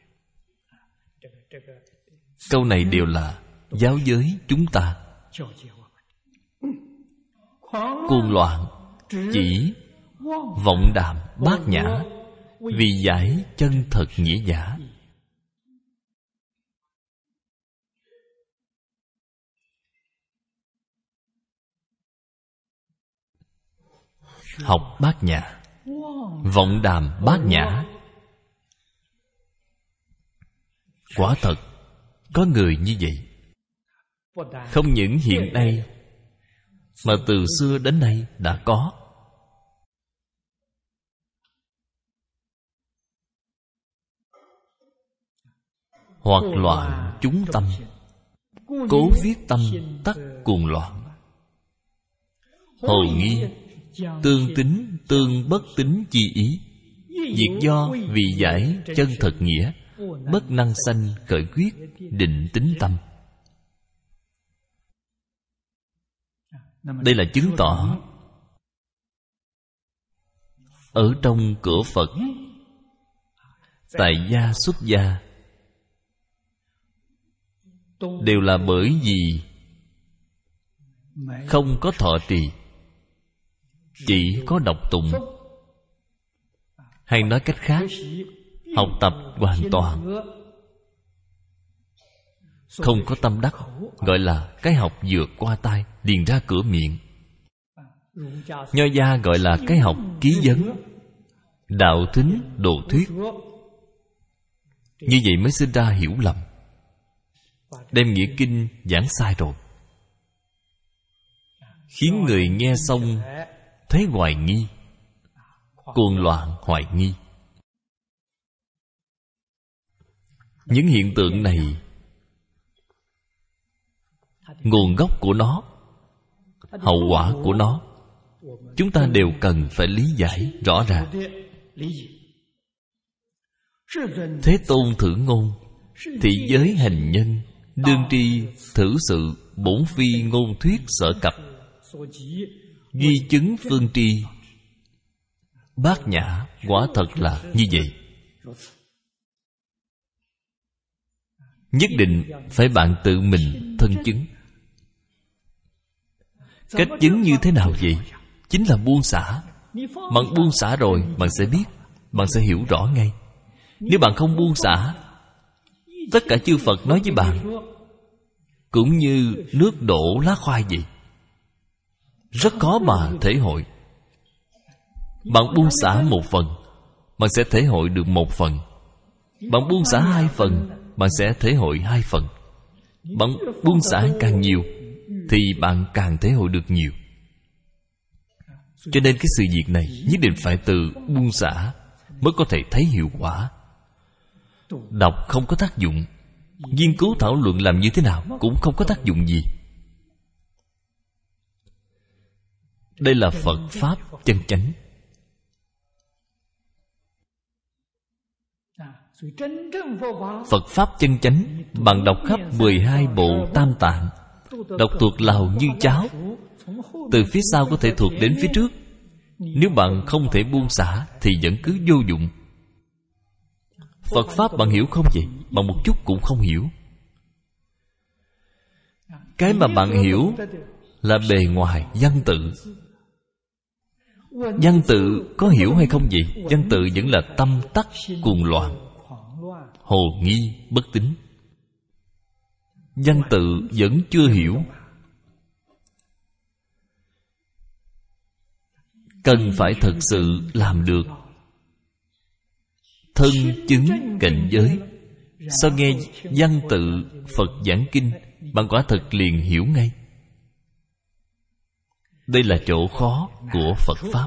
Câu này đều là giáo giới chúng ta. Cuồng loạn chỉ vọng đàm bát nhã, vì giải chân thật nghĩa giả. Học bát nhã, vọng đàm bát nhã. Quả thật có người như vậy. Không những hiện nay mà từ xưa đến nay đã có. Hoặc loạn chúng tâm, cố viết tâm tắc cuồng loạn. Hồ nghi, tương tính tương bất tính chi ý. Việc do vì giải chân thật nghĩa, bất năng sanh khởi quyết định tính tâm. Đây là chứng tỏ ở trong cửa Phật, tại gia xuất gia đều là bởi vì không có thọ trì, chỉ có đọc tụng. Hay nói cách khác, học tập hoàn toàn không có tâm đắc, gọi là cái học vừa qua tai liền ra cửa miệng. Nho gia gọi là cái học ký vấn, đạo thính đồ thuyết. Như vậy mới sinh ra hiểu lầm, đem nghĩa kinh giảng sai rồi, khiến người nghe xong thấy hoài nghi, cuồng loạn hoài nghi. Những hiện tượng này, nguồn gốc của nó, hậu quả của nó, chúng ta đều cần phải lý giải rõ ràng. Thế Tôn thử ngôn: thị giới hành nhân, đương tri thử sự, bổn phi ngôn thuyết sở cập, duy chứng phương tri. Bát Nhã quả thật là như vậy. Nhất định phải bạn tự mình thân chứng. Cách chứng như thế nào vậy? Chính là buông xả. Bạn buông xả rồi, bạn sẽ biết, bạn sẽ hiểu rõ ngay. Nếu bạn không buông xả, tất cả chư Phật nói với bạn cũng như nước đổ lá khoai vậy, rất khó mà thể hội. Bạn buông xả một phần, bạn sẽ thể hội được một phần. Bạn buông xả hai phần, bạn sẽ thể hội hai phần. Bạn buông xả càng nhiều thì bạn càng thể hội được nhiều. Cho nên cái sự việc này nhất định phải từ buông xả mới có thể thấy hiệu quả. Đọc không có tác dụng, nghiên cứu thảo luận làm như thế nào cũng không có tác dụng gì. Đây là Phật Pháp chân chánh. Phật Pháp chân chánh, bạn đọc khắp 12 bộ Tam Tạng, đọc thuộc lào như cháo, từ phía sau có thể thuộc đến phía trước. Nếu bạn không thể buông xả thì vẫn cứ vô dụng. Phật Pháp bạn hiểu không vậy? Bạn một chút cũng không hiểu. Cái mà bạn hiểu là bề ngoài văn tự. Văn tự có hiểu hay không vậy? Văn tự vẫn là tâm tắc cuồng loạn, hồ nghi bất tín. Văn tự vẫn chưa hiểu. Cần phải thật sự làm được thân chứng cảnh giới. Sau nghe văn tự Phật giảng kinh, bạn quả thật liền hiểu ngay. Đây là chỗ khó của Phật Pháp.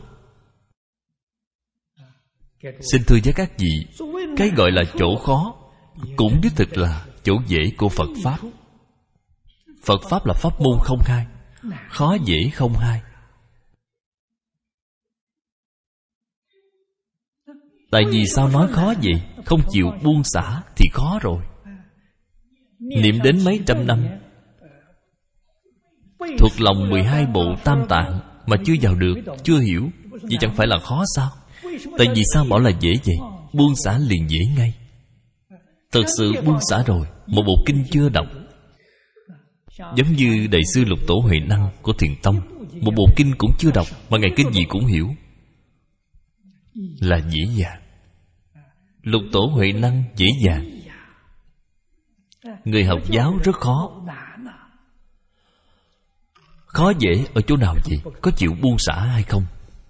Xin thưa với các vị, cái gọi là chỗ khó cũng đích thực là chỗ dễ của Phật Pháp. Phật Pháp là pháp môn không hai, khó dễ không hai. Tại vì sao nói khó vậy? Không chịu buông xả thì khó rồi. Niệm đến mấy trăm năm, thuộc lòng 12 bộ Tam Tạng mà chưa vào được, chưa hiểu, vậy chẳng phải là khó sao? Tại vì sao bảo là dễ vậy? Buông xả liền dễ ngay. Thật sự buông xả rồi, một bộ kinh chưa đọc, giống như Đại sư Lục Tổ Huệ Năng của Thiền Tông, một bộ kinh cũng chưa đọc mà ngài kinh gì cũng hiểu, là dễ dàng. Lục Tổ Huệ Năng dễ dàng. Người học giáo rất khó. Khó dễ ở chỗ nào vậy? Có chịu buông xả hay không?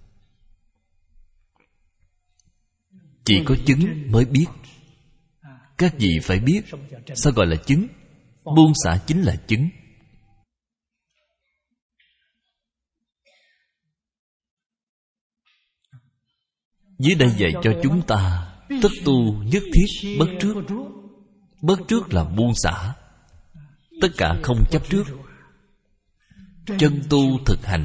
Chỉ có chứng mới biết. Các vị phải biết. Sao gọi là chứng? Buông xả chính là chứng. Dưới đây dạy cho chúng ta tất tu nhất thiết bất trước. Bất trước là buông xả, tất cả không chấp trước. Chân tu thực hành.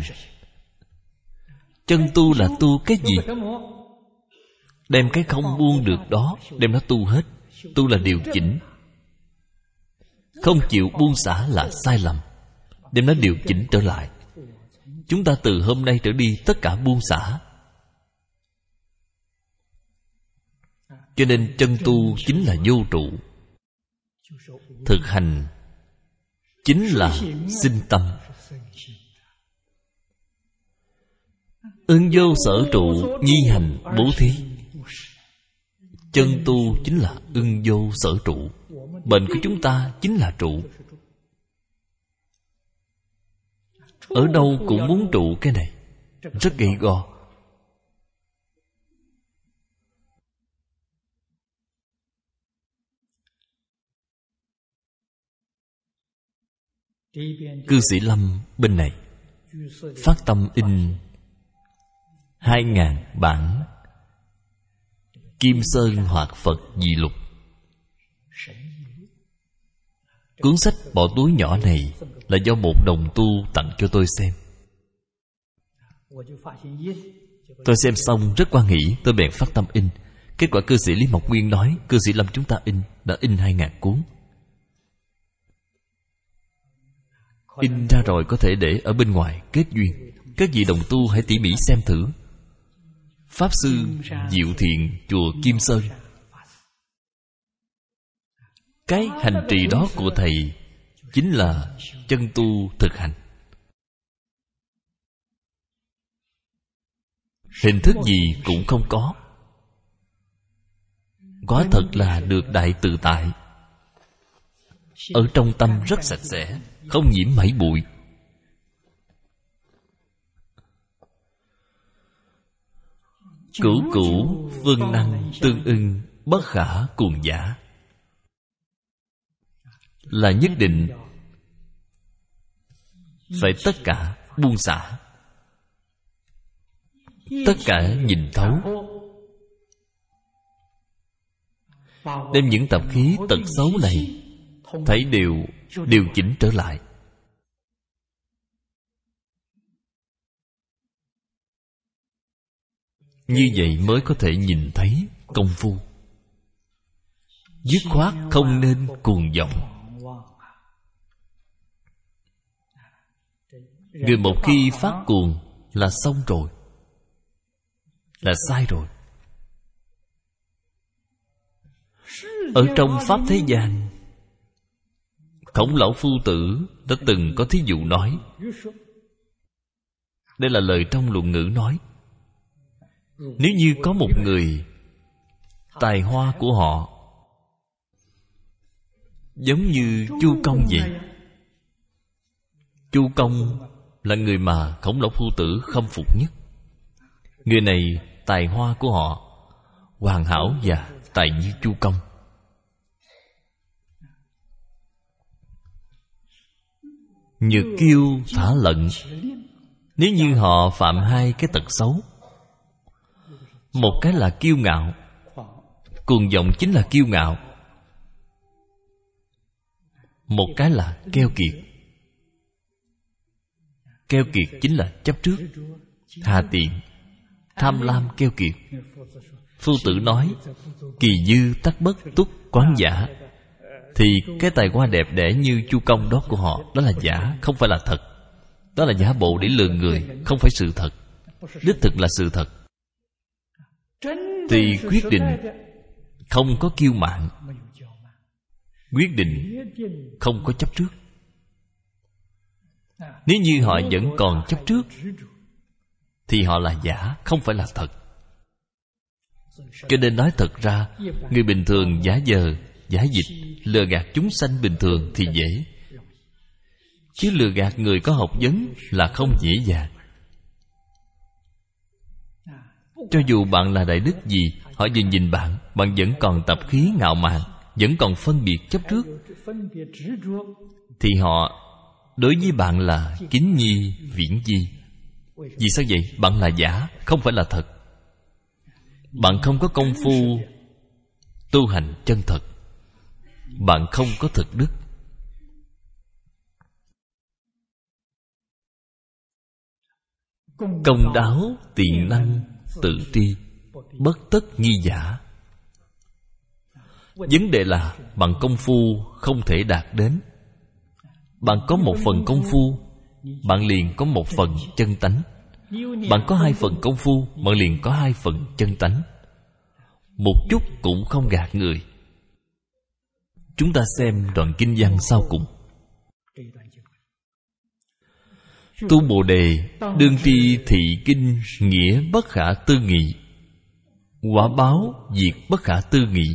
Chân tu là tu cái gì? Đem cái không buông được đó, đem nó tu hết. Tu là điều chỉnh. Không chịu buông xả là sai lầm. Đem nó điều chỉnh trở lại. Chúng ta từ hôm nay trở đi tất cả buông xả. Cho nên chân tu chính là vô trụ. Thực hành chính là sinh tâm. Ưng vô sở trụ, nhi hành bố thí. Chân tu chính là ưng vô sở trụ. Bệnh của chúng ta chính là trụ. Ở đâu cũng muốn trụ cái này, rất gay go. Cư sĩ Lâm bên này phát tâm in 2.000 bản Kim Sơn Hoạt Phật Dị Lục. Cuốn sách bỏ túi nhỏ này là do một đồng tu tặng cho tôi xem. Tôi xem xong rất hoan hỷ, tôi bèn phát tâm in. Kết quả cư sĩ Lý Mộc Nguyên nói cư sĩ Lâm chúng ta đã in 2.000 cuốn. In ra rồi có thể để ở bên ngoài kết duyên. Các vị đồng tu hãy tỉ mỉ xem thử. Pháp Sư Diệu Thiện chùa Kim Sơn, cái hành trì đó của thầy chính là chân tu thực hành. Hình thức gì cũng không có. Quả thật là được đại tự tại. Ở trong tâm rất sạch sẽ, không nhiễm mảy bụi. Cửu cửu vân năng tương ưng, bất khả cuồng giả. Là nhất định phải tất cả buông xả, tất cả nhìn thấu, đem những tập khí tật xấu này thấy đều điều chỉnh trở lại. Như vậy mới có thể nhìn thấy công phu. Dứt khoát không nên cuồng vọng. Người một khi phát cuồng là xong rồi, là sai rồi. Ở trong Pháp thế gian, Khổng Lão Phu Tử đã từng có thí dụ nói. Đây là lời trong luận ngữ nói. Nếu như có một người, tài hoa của họ giống như Chu Công vậy. Chu Công là người mà Khổng Lão Phu Tử khâm phục nhất. Người này tài hoa của họ hoàn hảo và tài như Chu Công. Nhược kiêu thả lận. Nếu như họ phạm hai cái tật xấu, một cái là kiêu ngạo. Cuồng vọng chính là kiêu ngạo. Một cái là keo kiệt. Keo kiệt chính là chấp trước, hà tiện, tham lam keo kiệt. Phu Tử nói kỳ dư tắc bất túc quán giả. Thì cái tài hoa đẹp đẽ như Chu Công đó của họ, đó là giả, không phải là thật. Đó là giả bộ để lừa người, không phải sự thật. Đích thực là sự thật. Thì quyết định không có kiêu mạn, quyết định không có chấp trước. Nếu như họ vẫn còn chấp trước thì họ là giả, không phải là thật. Cho nên nói thật ra, người bình thường giả vờ, giả dịch, lừa gạt chúng sanh bình thường thì dễ. Chứ lừa gạt người có học vấn là không dễ dàng. Cho dù bạn là đại đức gì, họ vừa nhìn bạn, bạn vẫn còn tập khí ngạo mạn, vẫn còn phân biệt chấp trước, thì họ đối với bạn là kính nhi viễn di. Vì sao vậy? Bạn là giả, không phải là thật. Bạn không có công phu tu hành chân thật, bạn không có thực đức. Công đáo tiện năng tự tri, bất tất nghi giả. Vấn đề là bằng công phu không thể đạt đến. Bạn có một phần công phu, bạn liền có một phần chân tánh. Bạn có hai phần công phu, bạn liền có hai phần chân tánh. Một chút cũng không gạt người. Chúng ta xem đoạn kinh văn sau cùng. Tu Bồ Đề đương tri thị kinh, nghĩa bất khả tư nghị, quả báo diệt bất khả tư nghị.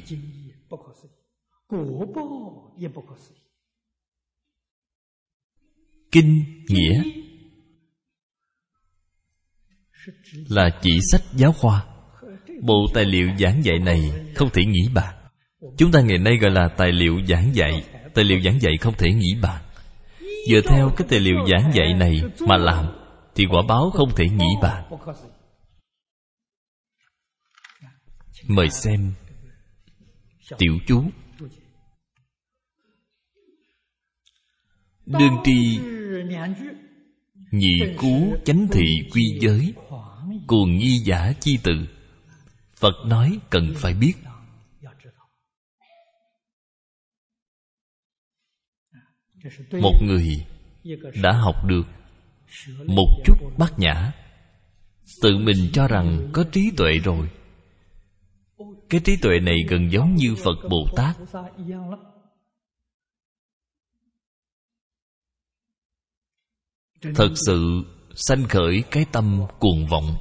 Kinh nghĩa là chỉ sách giáo khoa. Bộ tài liệu giảng dạy này không thể nghĩ bạc. Chúng ta ngày nay gọi là tài liệu giảng dạy. Tài liệu giảng dạy không thể nghĩ bạc. Dựa theo cái tài liệu giảng dạy này mà làm thì quả báo không thể nghĩ bạc. Mời xem tiểu chú. Đương tri nhị cú chánh thị quy giới, cuồng nhi giả chi tự. Phật nói cần phải biết. Một người đã học được một chút bát nhã, tự mình cho rằng có trí tuệ rồi. Cái trí tuệ này gần giống như Phật Bồ Tát. Thật sự sanh khởi cái tâm cuồng vọng.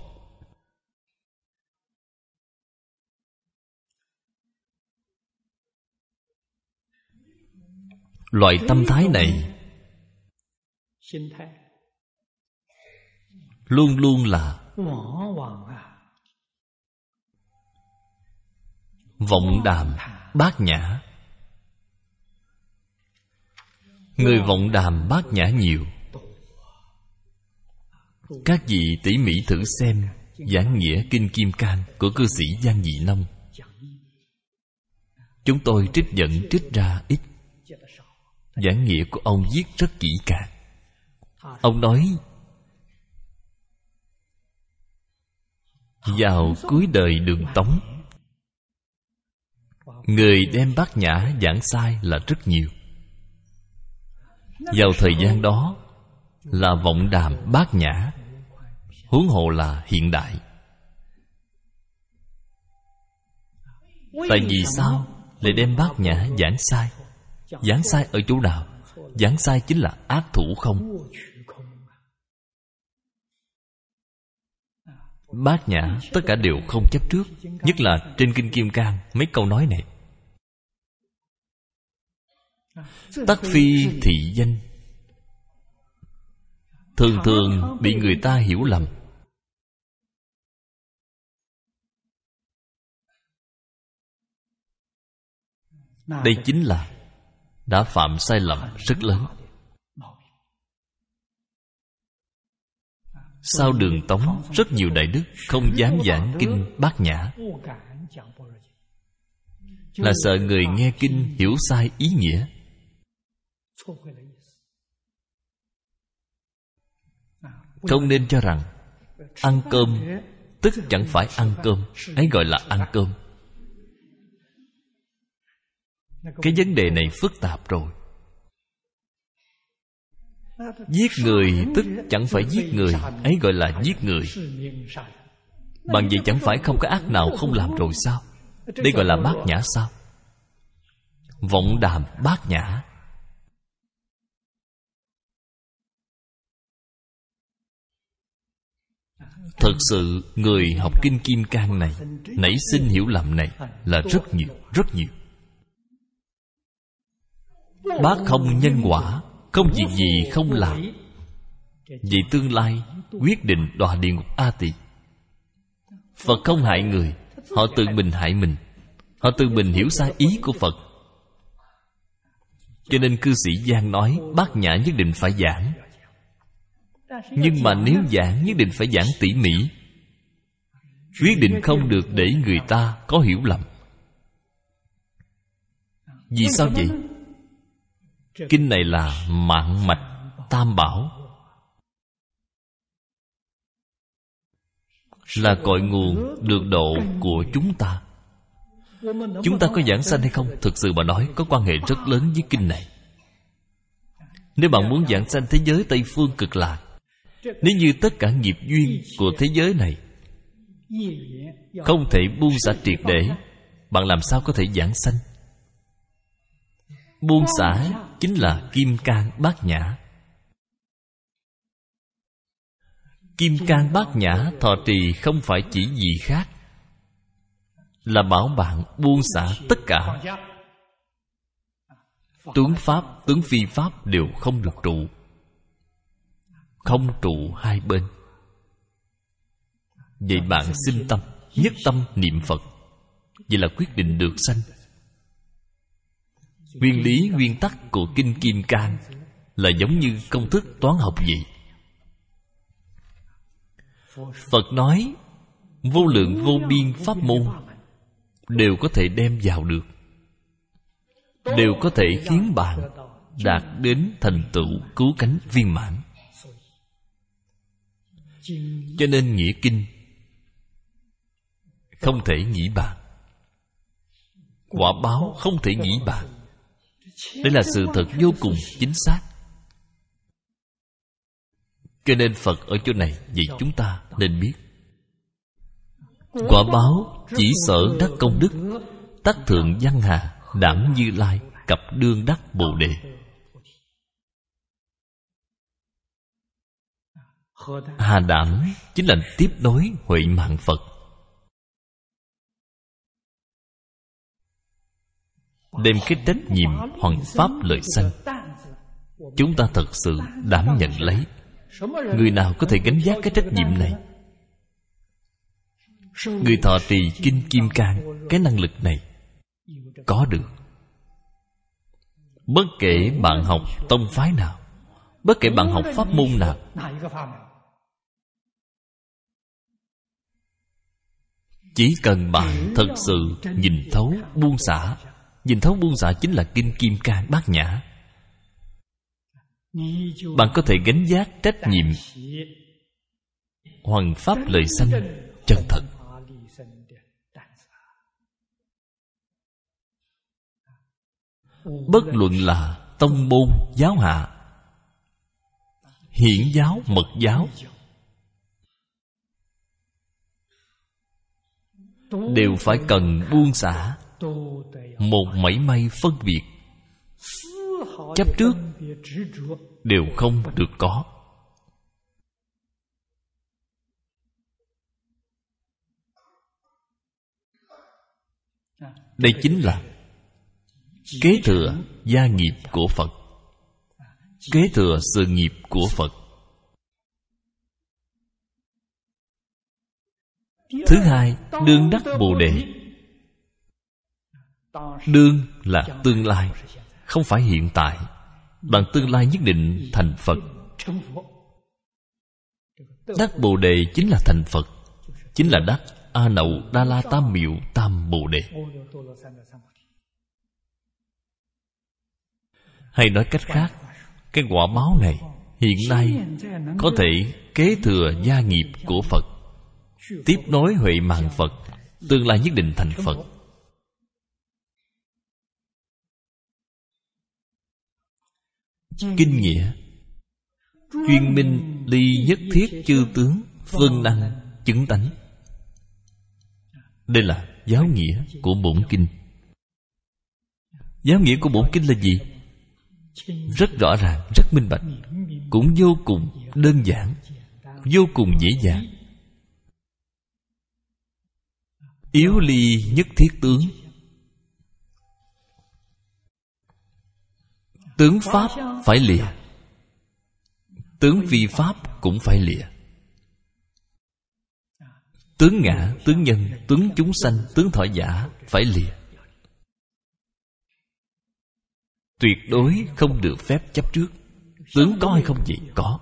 Loại tâm thái này luôn luôn là vọng đàm bát nhã. Người vọng đàm bát nhã nhiều. Các vị tỉ mỉ thử xem giảng nghĩa Kinh Kim Cang của cư sĩ Giang Dị Nông. Chúng tôi trích ra ít. Giảng nghĩa của ông viết rất kỹ càng. Ông nói vào cuối đời Đường Tống, người đem bát nhã giảng sai là rất nhiều. Vào thời gian đó là vọng đàm bát nhã, huống hồ là hiện đại. Tại vì sao lại đem bát nhã giảng sai? Giảng sai ở chỗ nào? Giảng sai chính là ác thủ không. Bát nhã tất cả đều không chấp trước. Nhất là trên Kinh Kim Cang mấy câu nói này: tất phi thị danh, thường thường bị người ta hiểu lầm. Đây chính là đã phạm sai lầm rất lớn. Sau Đường Tống, rất nhiều đại đức không dám giảng kinh bát nhã, là sợ người nghe kinh hiểu sai ý nghĩa. Không nên cho rằng ăn cơm tức chẳng phải ăn cơm, ấy gọi là ăn cơm. Cái vấn đề này phức tạp rồi. Giết người tức chẳng phải giết người, ấy gọi là giết người. Bằng vậy chẳng phải không có ác nào không làm rồi sao? Đây gọi là bát nhã sao? Vọng đàm bát nhã. Thật sự người học Kinh Kim Cang này nảy sinh hiểu lầm này là rất nhiều, rất nhiều. Bác không nhân quả, không việc gì không làm, vì tương lai quyết định đọa địa ngục A Tỳ. Phật không hại người, họ tự mình hại mình. Họ tự mình hiểu sai ý của Phật. Cho nên cư sĩ Giang nói bát nhã nhất định phải giảng. Nhưng mà nếu giảng nhất định phải giảng tỉ mỉ, quyết định không được để người ta có hiểu lầm. Vì sao vậy? Kinh này là mạng mạch tam bảo, là cội nguồn được độ của chúng ta. Chúng ta có giảng sanh hay không? Thực sự mà nói có quan hệ rất lớn với kinh này. Nếu bạn muốn giảng sanh thế giới Tây Phương Cực Lạc, nếu như tất cả nghiệp duyên của thế giới này không thể buông xả triệt để, bạn làm sao có thể giảng sanh? Buông xả chính là Kim Cang bát nhã. Kim Cang bát nhã thọ trì không phải chỉ gì khác, là bảo bạn buông xả tất cả. Tướng pháp, tướng phi pháp đều không được trụ, không trụ hai bên. Vậy bạn sinh tâm, nhất tâm niệm Phật, vậy là quyết định được sanh. Nguyên lý, nguyên tắc của Kinh Kim Cang là giống như công thức toán học vậy. Phật nói vô lượng vô biên pháp môn đều có thể đem vào được, đều có thể khiến bạn đạt đến thành tựu cứu cánh viên mãn. Cho nên nghĩa kinh không thể nghĩ bàn, quả báo không thể nghĩ bàn. Đây là sự thật vô cùng chính xác. Cho nên Phật ở chỗ này vậy chúng ta nên biết, quả báo chỉ sở đắc công đức, tắc thượng văn hà, đảm Như Lai, cập đương đắc Bồ Đề. Hà đảm chính là tiếp nối huệ mạng Phật. Đem cái trách nhiệm hoằng pháp lợi sanh, chúng ta thật sự đảm nhận lấy. Người nào có thể gánh vác cái trách nhiệm này? Người thọ trì Kinh Kim Cang, cái năng lực này có được. Bất kể bạn học tông phái nào, bất kể bạn học pháp môn nào, chỉ cần bạn thật sự nhìn thấu buông xả. Nhìn thấu buông xả chính là Kinh Kim Cang Bát Nhã. Bạn có thể gánh vác trách nhiệm hoằng pháp lợi sanh chân thật. Bất luận là tông môn giáo hạ, hiển giáo mật giáo, đều phải cần buông xả một mảy may phân biệt, chấp trước đều không được có. Đây chính là kế thừa gia nghiệp của Phật, kế thừa sự nghiệp của Phật. Thứ hai, đương đắc Bồ Đề. Đương là tương lai, không phải hiện tại. Bằng tương lai nhất định thành Phật. Đắc Bồ Đề chính là thành Phật, chính là đắc A Nậu Đa La Tam Miệu Tam Bồ Đề. Hay nói cách khác, cái quả báo này hiện nay có thể kế thừa gia nghiệp của Phật, tiếp nối huệ mạng Phật, tương lai nhất định thành Phật. Kinh nghĩa: chuyên minh ly nhất thiết chư tướng, phân năng chứng tánh. Đây là giáo nghĩa của bổn kinh. Giáo nghĩa của bổn kinh là gì? Rất rõ ràng, rất minh bạch, cũng vô cùng đơn giản, vô cùng dễ dàng. Yếu ly nhất thiết tướng. Tướng pháp phải lìa, tướng vi pháp cũng phải lìa. Tướng ngã, tướng nhân, tướng chúng sanh, tướng thọ giả phải lìa. Tuyệt đối không được phép chấp trước. Tướng có hay không vậy? Có.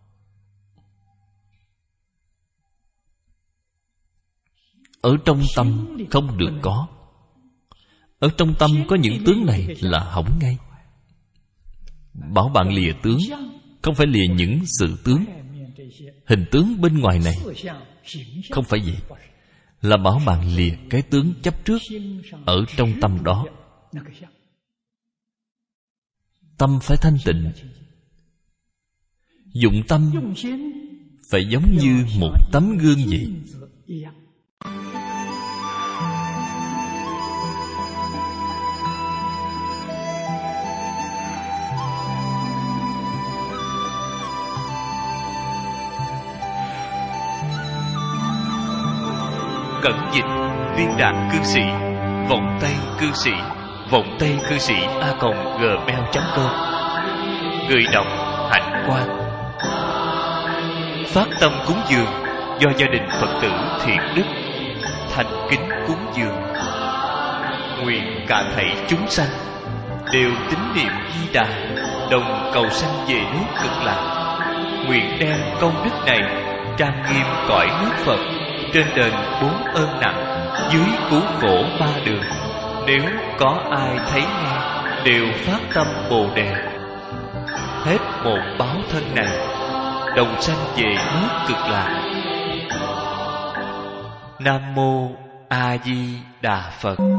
Ở trong tâm không được có. Ở trong tâm có những tướng này là hỏng ngay. Bảo bạn lìa tướng, không phải lìa những sự tướng, hình tướng bên ngoài này. Không phải vậy. Là bảo bạn lìa cái tướng chấp trước ở trong tâm đó. Tâm phải thanh tịnh. Dụng tâm phải giống như một tấm gương vậy. Cẩn dịch Viên Đạn Cư Sĩ, Vọng Tây Cư Sĩ, Vọng Tây Cư Sĩ @gmail.com. Người đọc Hạnh Quang. Phát tâm cúng dường do gia đình Phật tử Thiện Đức thành kính cúng dường. Nguyện cả thảy chúng sanh đều tín niệm Di Đà, đồng cầu sanh về nước Cực Lạc. Nguyện đem công đức này trang nghiêm cõi nước Phật, trên đền 4 ơn nặng, dưới cứu khổ 3 đường. Nếu có ai thấy nghe đều phát tâm Bồ Đề, hết một báo thân này, đồng sanh về nước Cực Lạc. Nam mô A Di Đà Phật.